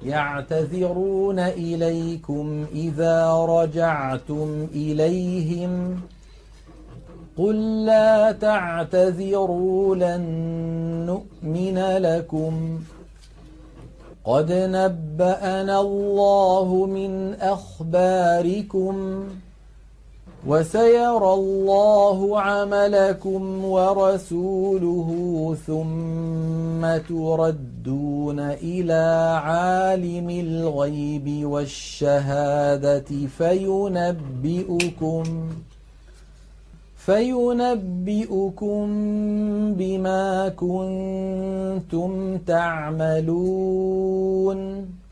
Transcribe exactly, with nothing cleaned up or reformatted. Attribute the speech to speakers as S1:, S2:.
S1: يعتذرون إليكم إذا رجعتم إليهم قل لا تعتذروا لن نؤمن لكم قد نبأنا الله من أخباركم وسيرى الله عملكم ورسوله ثم تردون إلى عالم الغيب والشهادة فينبئكم فينبئكم بما كنتم تعملون